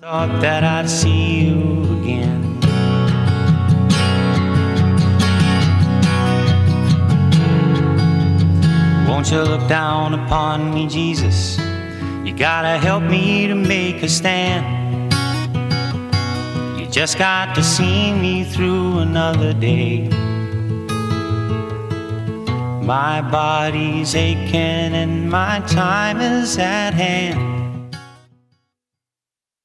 Thought that I'd see you again. Won't you look down upon me, Jesus? You gotta help me to make a stand. You just got to see me through another day. My body's aching and my time is at hand.